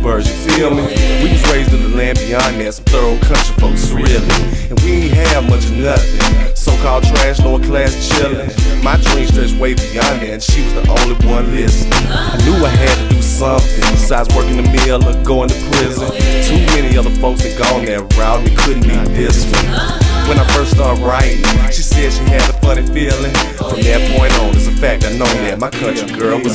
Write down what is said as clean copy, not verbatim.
birds, you feel me? We was raised in the land beyond that, some thorough country folks, really. And we ain't have much of nothing. So-called trash, lower class chillin'. My dream stretched way beyond that, and she was the only one listening. I knew I had to do something besides working the mill or going to prison. Too many other folks that gone that route, and it couldn't be this one. When I first started writing, she said she had a funny feeling. From that point on, it's a fact I know that my country girl was